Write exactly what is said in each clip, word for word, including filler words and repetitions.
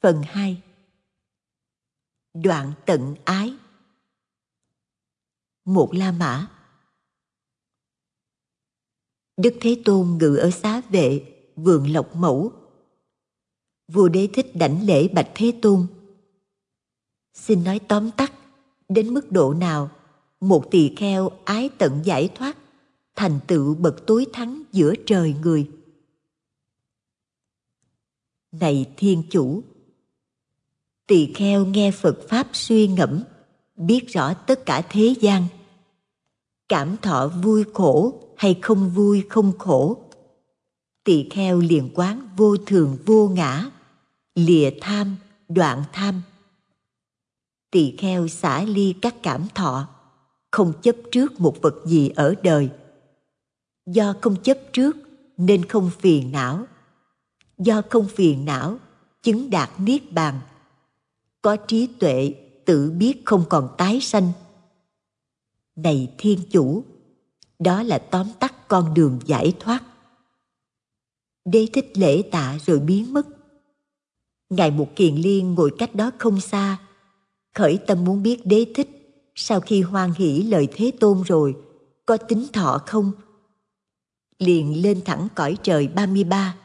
Phần hai. Đoạn tận ái. Một La Mã. Đức Thế Tôn ngự ở Xá Vệ, vườn Lộc Mẫu. Vua Đế Thích đảnh lễ bạch Thế Tôn: xin nói tóm tắt, đến mức độ nào một tỳ kheo ái tận giải thoát, thành tựu bậc tối thắng giữa trời người? Này Thiên Chủ, tỳ kheo nghe Phật Pháp suy ngẫm, biết rõ tất cả thế gian, cảm thọ vui khổ hay không vui không khổ, tỳ kheo liền quán vô thường vô ngã, lìa tham, đoạn tham. Tỳ kheo xả ly các cảm thọ, không chấp trước một vật gì ở đời. Do không chấp trước nên không phiền não. Do không phiền não, chứng đạt niết bàn. Có trí tuệ, tự biết không còn tái sanh. Này Thiên Chủ, đó là tóm tắt con đường giải thoát. Đế Thích lễ tạ rồi biến mất. Ngài Mục Kiền Liên ngồi cách đó không xa, khởi tâm muốn biết Đế Thích sau khi hoan hỷ lời Thế Tôn rồi có tính thọ không. Liền lên thẳng cõi trời ba mươi ba.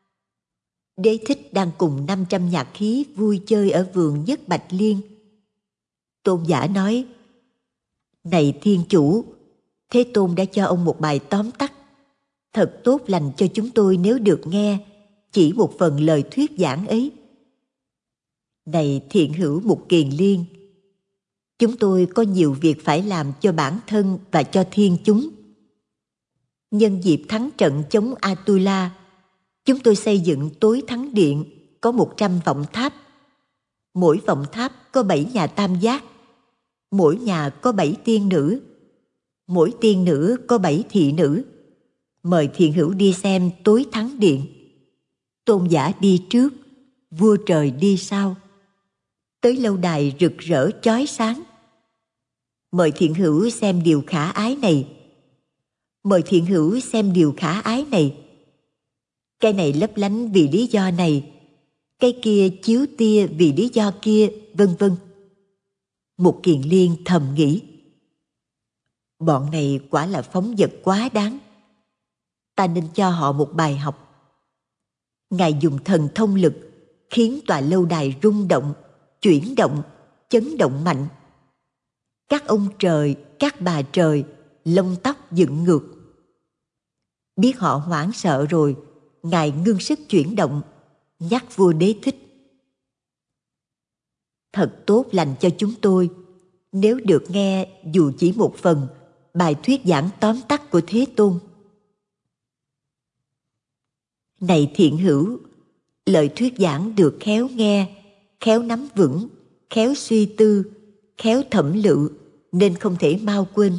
Đế Thích đang cùng năm trăm nhạc khí vui chơi ở vườn Nhất Bạch Liên. Tôn giả nói: này Thiên Chủ, Thế Tôn đã cho ông một bài tóm tắt. Thật tốt lành cho chúng tôi nếu được nghe chỉ một phần lời thuyết giảng ấy. Này thiện hữu Mục Kiền Liên, chúng tôi có nhiều việc phải làm cho bản thân và cho thiên chúng. Nhân dịp thắng trận chống Atula, chúng tôi xây dựng tối thắng điện có một trăm vọng tháp. Mỗi vọng tháp có bảy nhà tam giác. Mỗi nhà có bảy tiên nữ. Mỗi tiên nữ có bảy thị nữ. Mời thiện hữu đi xem tối thắng điện. Tôn giả đi trước, vua trời đi sau. Tới lâu đài rực rỡ chói sáng. Mời thiện hữu xem điều khả ái này. Mời thiện hữu xem điều khả ái này. Cây này lấp lánh vì lý do này, cây kia chiếu tia vì lý do kia, vân vân. Mục Kiền Liên thầm nghĩ: bọn này quả là phóng dật quá đáng. Ta nên cho họ một bài học. Ngài dùng thần thông lực khiến tòa lâu đài rung động, chuyển động, chấn động mạnh. Các ông trời, các bà trời, lông tóc dựng ngược. Biết họ hoảng sợ rồi, Ngài ngưng sức chuyển động, nhắc vua Đế Thích: thật tốt lành cho chúng tôi nếu được nghe dù chỉ một phần bài thuyết giảng tóm tắt của Thế Tôn. Này thiện hữu, lời thuyết giảng được khéo nghe, khéo nắm vững, khéo suy tư, khéo thẩm lự, nên không thể mau quên.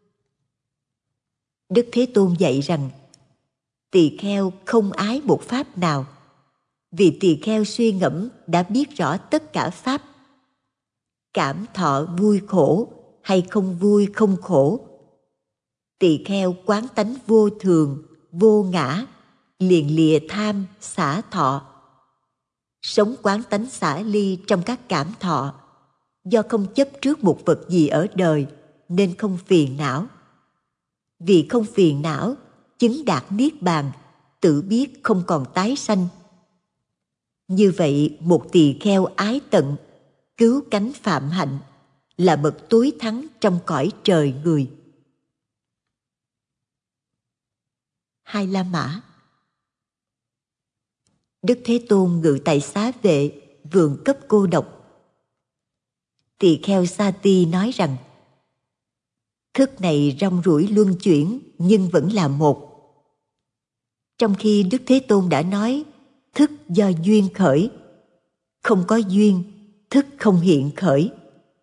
Đức Thế Tôn dạy rằng tỳ kheo không ái một pháp nào, vì tỳ kheo suy ngẫm đã biết rõ tất cả pháp. Cảm thọ vui khổ hay không vui không khổ, tỳ kheo quán tánh vô thường, vô ngã, liền lìa tham, xả thọ. Sống quán tánh xả ly trong các cảm thọ, do không chấp trước một vật gì ở đời nên không phiền não. Vì không phiền não, chứng đạt niết bàn, tự biết không còn tái sanh. Như vậy, một tỳ kheo ái tận, cứu cánh phạm hạnh, là bậc tối thắng trong cõi trời người. Hai La Mã. Đức Thế Tôn ngự tại Xá Vệ, vườn cấp cô độc. Tỳ kheo Sa Ti nói rằng: thức này rong ruổi luân chuyển nhưng vẫn là một. Trong khi Đức Thế Tôn đã nói thức do duyên khởi, không có duyên, thức không hiện khởi.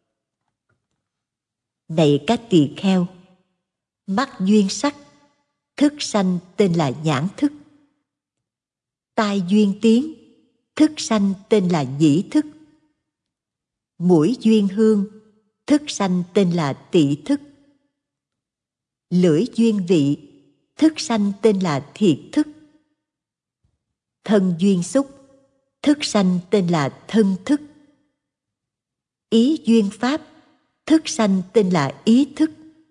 Này các tỳ kheo, mắt duyên sắc, thức sanh tên là nhãn thức. Tai duyên tiếng, thức sanh tên là nhĩ thức. Mũi duyên hương, thức sanh tên là tỵ thức. Lưỡi duyên vị, thức sanh tên là thiệt thức. Thân duyên xúc, thức sanh tên là thân thức. Ý duyên pháp, thức sanh tên là ý thức.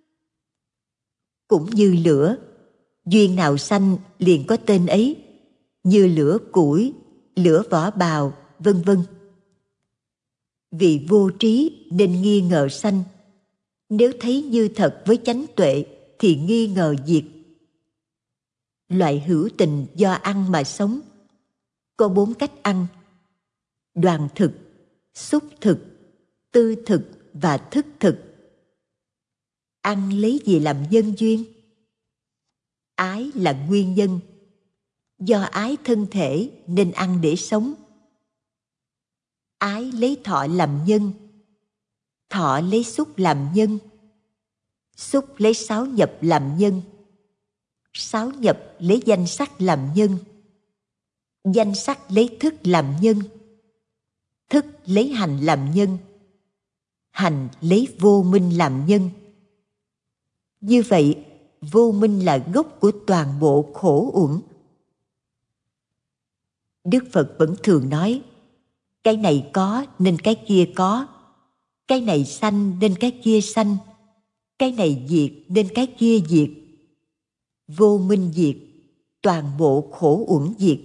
Cũng như lửa, duyên nào sanh liền có tên ấy, như lửa củi, lửa vỏ bào, vân vân. Vì vô trí nên nghi ngờ sanh, nếu thấy như thật với chánh tuệ thì nghi ngờ diệt. Loại hữu tình do ăn mà sống, có bốn cách ăn: đoàn thực, xúc thực, tư thực và thức thực. Ăn lấy gì làm nhân duyên? Ái là nguyên nhân. Do ái thân thể nên ăn để sống. Ái lấy thọ làm nhân. Thọ lấy xúc làm nhân. Xúc lấy sáu nhập làm nhân. Sáu nhập lấy danh sắc làm nhân. Danh sắc lấy thức làm nhân. Thức lấy hành làm nhân. Hành lấy vô minh làm nhân. Như vậy, vô minh là gốc của toàn bộ khổ uẩn. Đức Phật vẫn thường nói, cái này có nên cái kia có, cái này sanh nên cái kia sanh, cái này diệt nên cái kia diệt. Vô minh diệt, toàn bộ khổ uẩn diệt.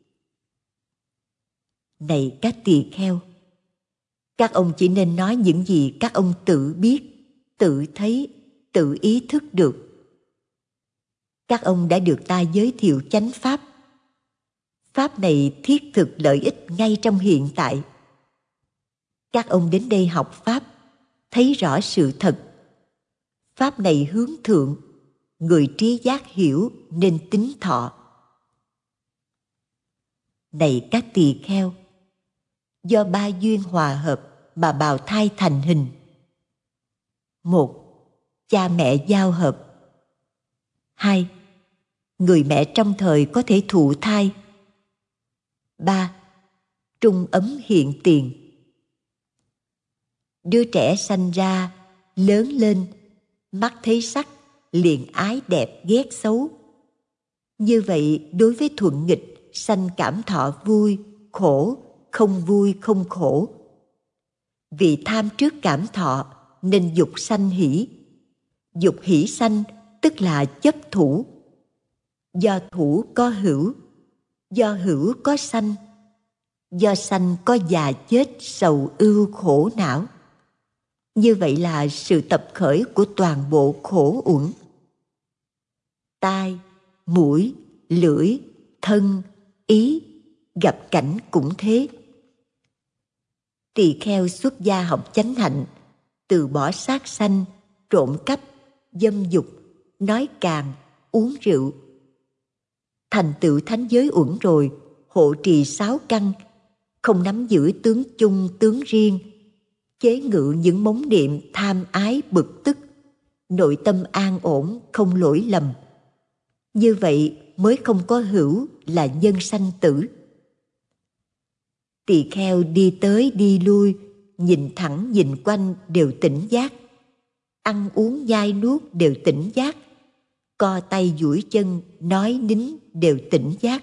Này các tỳ kheo, các ông chỉ nên nói những gì các ông tự biết, tự thấy, tự ý thức được. Các ông đã được ta giới thiệu chánh pháp. Pháp này thiết thực lợi ích ngay trong hiện tại. Các ông đến đây học Pháp, thấy rõ sự thật. Pháp này hướng thượng, người trí giác hiểu nên tín thọ. Này các tỳ kheo, do ba duyên hòa hợp mà bào thai thành hình. Một, cha mẹ giao hợp. Hai, người mẹ trong thời có thể thụ thai. Ba, trung ấm hiện tiền. Đứa trẻ sanh ra, lớn lên, mắt thấy sắc, liền ái đẹp ghét xấu. Như vậy, đối với thuận nghịch, sanh cảm thọ vui, khổ, không vui, không khổ. Vì tham trước cảm thọ, nên dục sanh hỷ. Dục hỷ sanh, tức là chấp thủ. Do thủ có hữu, do hữu có sanh, do sanh có già chết, sầu ưu khổ não. Như vậy là sự tập khởi của toàn bộ khổ uẩn. Tai, mũi, lưỡi, thân, ý, gặp cảnh cũng thế. Tỳ kheo xuất gia học chánh hạnh, từ bỏ sát sanh, trộm cắp, dâm dục, nói càng, uống rượu. Thành tựu thánh giới uẩn rồi, hộ trì sáu căn, không nắm giữ tướng chung tướng riêng, chế ngự những móng niệm tham ái bực tức, nội tâm an ổn không lỗi lầm. Như vậy mới không có hữu là nhân sanh tử. Tỳ kheo đi tới đi lui, nhìn thẳng nhìn quanh đều tỉnh giác, ăn uống nhai nuốt đều tỉnh giác, co tay duỗi chân nói nín đều tỉnh giác.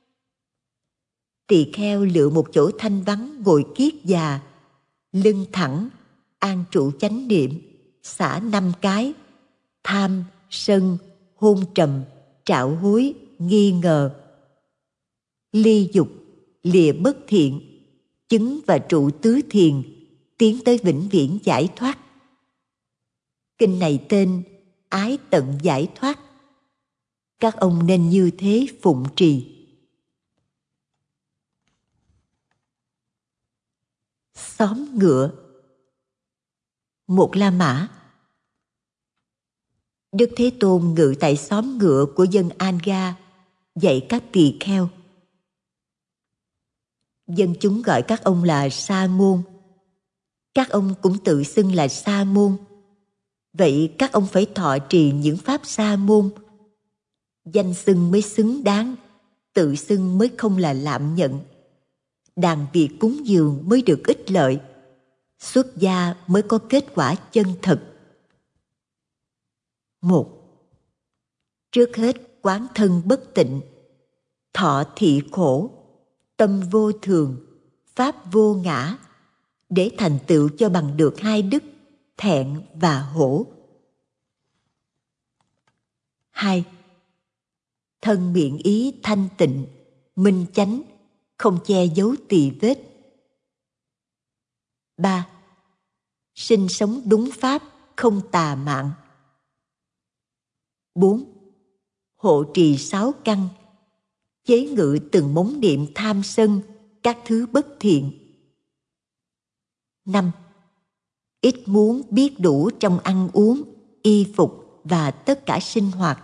Tỳ kheo lựa một chỗ thanh vắng ngồi kiết già, lưng thẳng, an trụ chánh niệm, xả năm cái: tham, sân, hôn trầm, trạo hối, nghi ngờ. Ly dục, lìa bất thiện, chứng và trụ tứ thiền, tiến tới vĩnh viễn giải thoát. Kinh này tên Ái Tận Giải Thoát. Các ông nên như thế phụng trì. Xóm ngựa. Một La Mã. Đức Thế Tôn ngự tại xóm ngựa của dân Anga, dạy các tỳ kheo. Dân chúng gọi các ông là Sa môn. Các ông cũng tự xưng là Sa môn. Vậy các ông phải thọ trì những pháp Sa môn. Danh xưng mới xứng đáng, tự xưng mới không là lạm nhận. Đàn việc cúng dường mới được ích lợi, xuất gia mới có kết quả chân thật. Một, trước hết quán thân bất tịnh, thọ thị khổ, tâm vô thường, pháp vô ngã, để thành tựu cho bằng được hai đức thẹn và hổ. Hai, thân miệng ý thanh tịnh, minh chánh, không che giấu tỳ vết. Ba, sinh sống đúng pháp, không tà mạn. Bốn, hộ trì sáu căn, chế ngự từng móng niệm tham sân, các thứ bất thiện. Năm, ít muốn biết đủ trong ăn uống, y phục và tất cả sinh hoạt.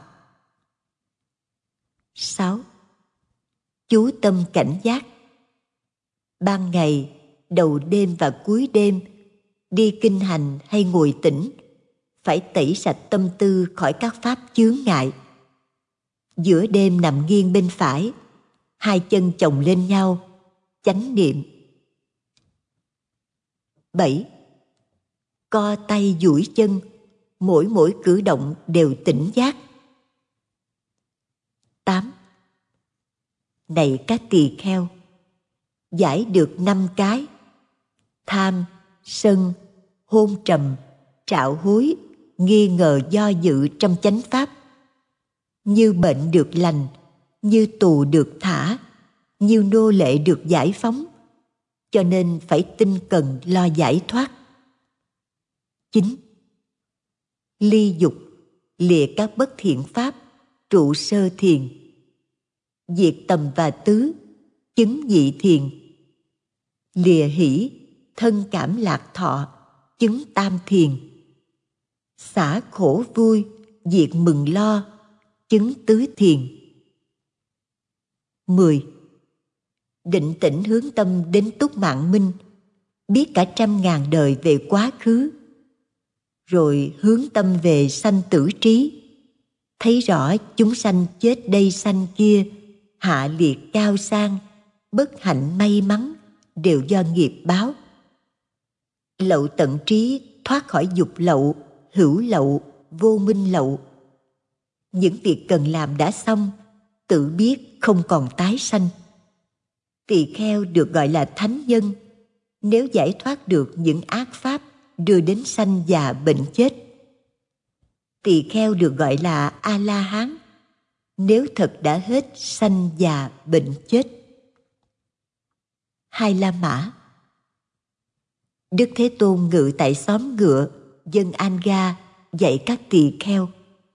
Sáu, chú tâm cảnh giác. Ban ngày, đầu đêm và cuối đêm, đi kinh hành hay ngồi tĩnh, phải tẩy sạch tâm tư khỏi các pháp chướng ngại. Giữa đêm nằm nghiêng bên phải, hai chân chồng lên nhau, chánh niệm. Bảy, co tay duỗi chân, mỗi mỗi cử động đều tỉnh giác. Tám, này các tỳ kheo, giải được năm cái: tham, sân, hôn trầm, trạo hối, nghi ngờ do dự trong chánh pháp. Như bệnh được lành, như tù được thả, như nô lệ được giải phóng, cho nên phải tinh cần lo giải thoát. Chín, ly dục, lìa các bất thiện pháp, trụ sơ thiền, diệt tầm và tứ, chứng nhị thiền, lìa hỷ, thân cảm lạc thọ, chứng tam thiền, xả khổ vui, diệt mừng lo, chứng tứ thiền. Mười, định tĩnh hướng tâm đến túc mạng minh, biết cả trăm ngàn đời về quá khứ, rồi hướng tâm về sanh tử trí, thấy rõ chúng sanh chết đây sanh kia, hạ liệt cao sang, bất hạnh may mắn, đều do nghiệp báo. Lậu tận trí, thoát khỏi dục lậu, hữu lậu, vô minh lậu. Những việc cần làm đã xong, tự biết không còn tái sanh. Tỳ kheo được gọi là thánh nhân nếu giải thoát được những ác pháp đưa đến sanh già bệnh chết. Tỳ kheo được gọi là A-la-hán nếu thật đã hết sanh già bệnh chết. Hai La Mã. Đức Thế Tôn ngự tại xóm ngựa, dân Anga, dạy các tỳ kheo.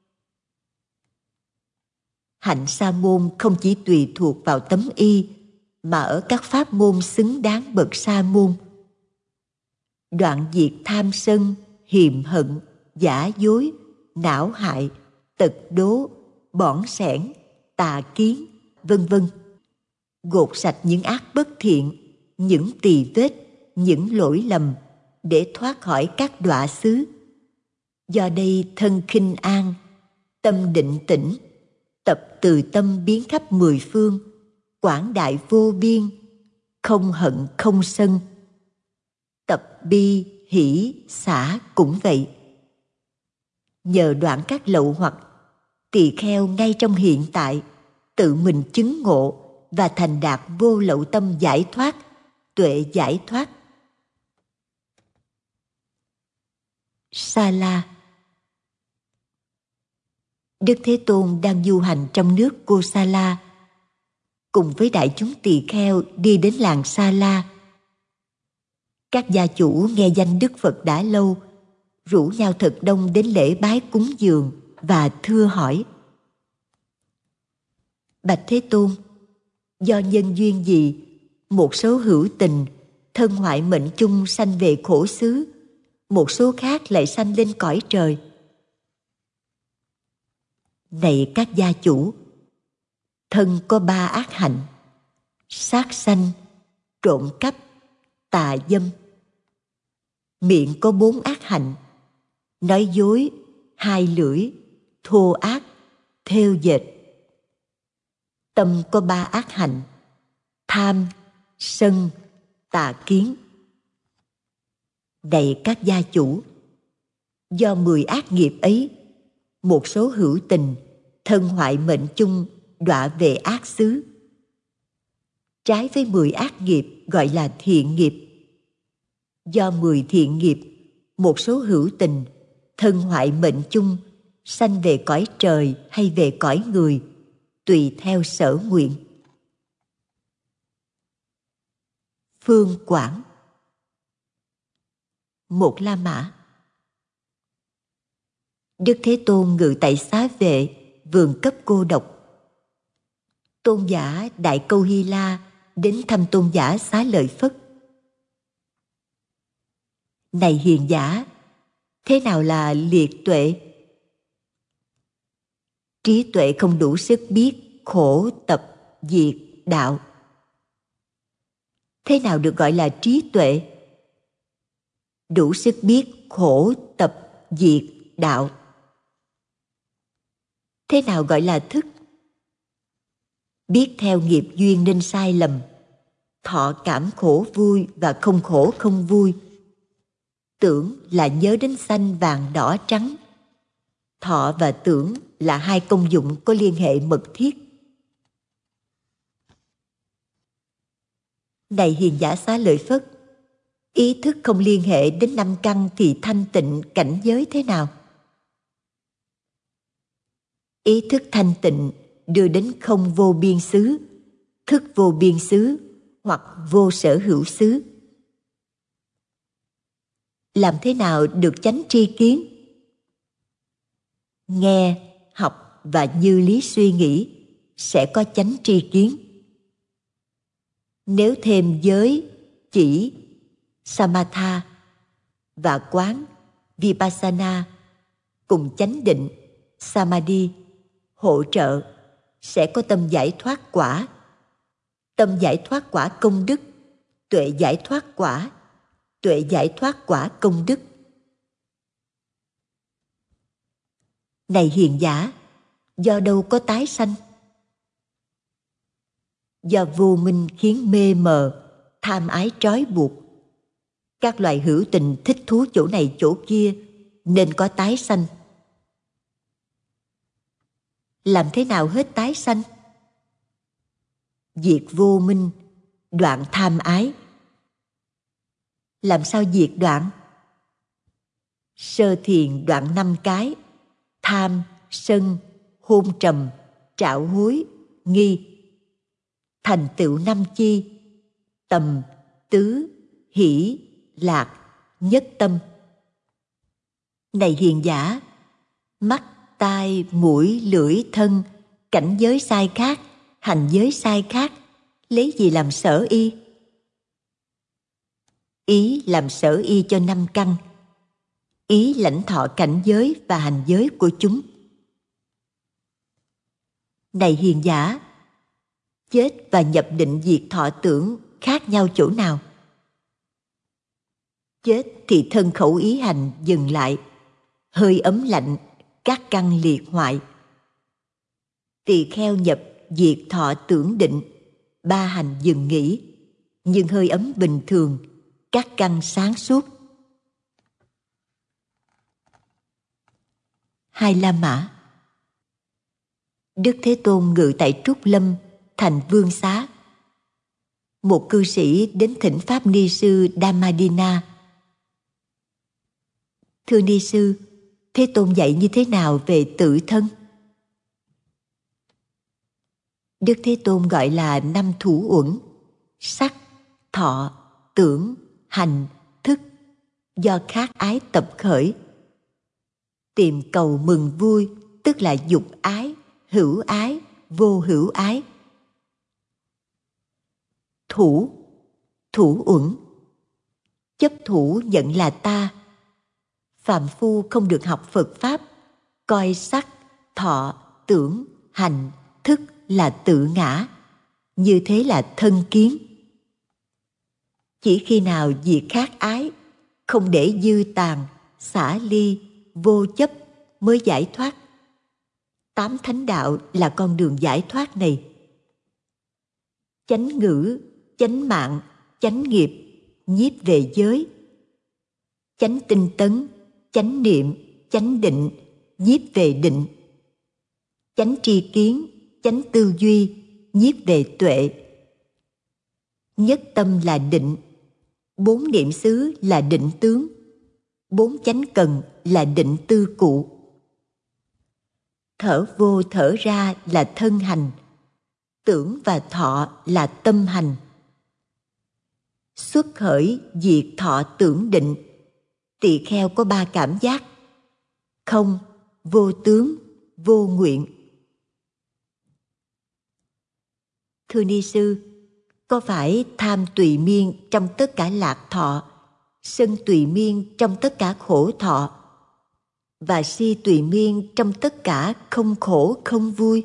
Hạnh sa môn không chỉ tùy thuộc vào tấm y, mà ở các pháp môn xứng đáng bậc sa môn. Đoạn diệt tham sân, hiềm hận, giả dối, não hại, tật đố, bỏng sẻn, tà kiến, vân vân. Gột sạch những ác bất thiện, những tỳ vết, những lỗi lầm, để thoát khỏi các đọa xứ. Do đây thân khinh an, tâm định tĩnh, tập từ tâm biến khắp mười phương, quảng đại vô biên, không hận không sân. Tập bi, hỷ, xả cũng vậy. Nhờ đoạn các lậu hoặc, tỳ kheo ngay trong hiện tại tự mình chứng ngộ và thành đạt vô lậu tâm giải thoát, tuệ giải thoát. Sa La. Đức Thế Tôn đang du hành trong nước Kosala, cùng với đại chúng tỳ kheo đi đến làng Sa La. Các gia chủ nghe danh Đức Phật đã lâu, rủ nhau thật đông đến lễ bái cúng dường và thưa hỏi: Bạch Thế Tôn, do nhân duyên gì một số hữu tình thân hoại mệnh chung sanh về khổ xứ, một số khác lại sanh lên cõi trời? Này các gia chủ, thân có ba ác hạnh: sát sanh, trộm cắp, tà dâm. Miệng có bốn ác hạnh: nói dối, hai lưỡi, thô ác, thêu dệt. Tâm có ba ác hạnh: tham, sân, tà kiến. Này các gia chủ, do mười ác nghiệp ấy, một số hữu tình thân hoại mệnh chung đọa về ác xứ. trái với mười ác nghiệp gọi là thiện nghiệp. Do mười thiện nghiệp, một số hữu tình, thân hoại mệnh chung, sanh về cõi trời hay về cõi người, tùy theo sở nguyện. Phương Quảng. Một La Mã. Đức Thế Tôn ngự tại xá vệ, vườn cấp cô độc. Tôn giả Đại Câu Hy La đến thăm tôn giả Xá Lợi Phất. Này hiền giả, thế nào là liệt tuệ? Trí tuệ không đủ sức biết khổ tập diệt đạo. Thế nào được gọi là trí tuệ? Đủ sức biết khổ tập diệt đạo. Thế nào gọi là thức? Biết theo nghiệp duyên nên sai lầm, thọ cảm khổ vui và không khổ không vui. Tưởng là nhớ đến xanh vàng đỏ trắng. Thọ và tưởng là hai công dụng có liên hệ mật thiết. Này hiền giả Xá Lợi Phất, ý thức không liên hệ đến năm căn thì thanh tịnh cảnh giới thế nào? Ý thức thanh tịnh đưa đến không vô biên xứ, thức vô biên xứ hoặc vô sở hữu xứ. Làm thế nào được chánh tri kiến? Nghe, học và như lý suy nghĩ sẽ có chánh tri kiến. Nếu thêm giới, chỉ, samatha và quán, vipassana cùng chánh định, samadhi hỗ trợ, sẽ có tâm giải thoát quả. Tâm giải thoát quả công đức, tuệ giải thoát quả, tuệ giải thoát quả công đức. Này hiền giả, do đâu có tái sanh? Do vô minh khiến mê mờ, tham ái trói buộc. Các loài hữu tình thích thú chỗ này chỗ kia nên có tái sanh. Làm thế nào hết tái sanh? Diệt vô minh, đoạn tham ái. Làm sao diệt đoạn? Sơ thiền đoạn năm cái: tham, sân, hôn trầm, trạo hối, nghi. Thành tựu năm chi: tầm, tứ, hỷ, lạc, nhất tâm. Này hiền giả, mắt, tai, mũi, lưỡi, thân, cảnh giới sai khác, hành giới sai khác, lấy gì làm sở y? Ý làm sở y cho năm căn. Ý lãnh thọ cảnh giới và hành giới của chúng. Này hiền giả, chết và nhập định diệt thọ tưởng khác nhau chỗ nào? Chết thì thân khẩu ý hành dừng lại, hơi ấm lạnh, các căn liệt hoại. Tỳ kheo nhập diệt thọ tưởng định, ba hành dừng nghỉ, nhưng hơi ấm bình thường, các căn sáng suốt. Hai La Mã. Đức Thế Tôn ngự tại Trúc Lâm, thành Vương Xá. Một cư sĩ đến thỉnh Pháp Ni sư Dhammadina. Thưa Ni sư, Thế Tôn dạy như thế nào về tự thân? Đức Thế Tôn gọi là năm thủ uẩn: sắc, thọ, tưởng, hành, thức, do khát ái tập khởi. Tìm cầu mừng vui, tức là dục ái, hữu ái, vô hữu ái. Thủ, thủ uẩn: chấp thủ nhận là ta. Phàm phu không được học Phật Pháp, coi sắc, thọ, tưởng, hành, thức là tự ngã. Như thế là thân kiến. Chỉ khi nào diệt khát ái, không để dư tàn, xả ly, vô chấp mới giải thoát. Tám thánh đạo là con đường giải thoát này. Chánh ngữ, chánh mạng, chánh nghiệp, nhiếp về giới. Chánh tinh tấn, chánh niệm, chánh định, nhiếp về định. Chánh tri kiến, chánh tư duy, nhiếp về tuệ. nhất tâm là định, bốn niệm xứ là định tướng, bốn chánh cần là định tư cụ. Thở vô thở ra là thân hành, tưởng và thọ là tâm hành. Xuất khởi diệt thọ tưởng định, tỳ kheo có ba cảm giác: không, vô tướng, vô nguyện. Thưa ni sư, có phải tham tùy miên trong tất cả lạc thọ, sân tùy miên trong tất cả khổ thọ, và si tùy miên trong tất cả không khổ không vui?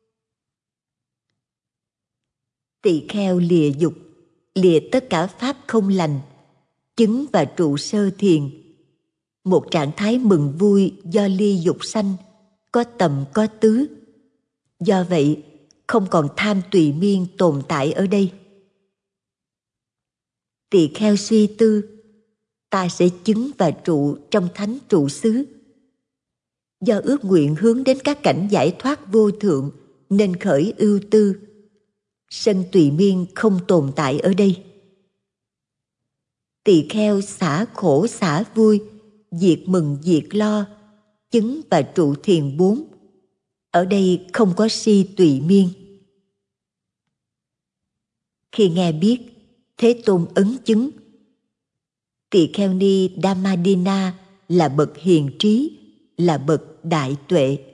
Tỳ kheo lìa dục, lìa tất cả pháp không lành, chứng và trụ sơ thiền, một trạng thái mừng vui do ly dục sanh, có tầm có tứ. Do vậy, không còn tham tùy miên tồn tại ở đây. Tỳ kheo suy tư, ta sẽ chứng và trụ trong thánh trụ xứ. Do ước nguyện hướng đến các cảnh giải thoát vô thượng nên khởi ưu tư. Sân tùy miên không tồn tại ở đây. Tỳ kheo xả khổ xả vui, diệt mừng diệt lo, chứng và trụ thiền bốn. Ở đây không có si tùy miên. Khi nghe biết, Thế Tôn ấn chứng. Tỳ kheo ni Dhammadina là bậc hiền trí, là bậc đại tuệ.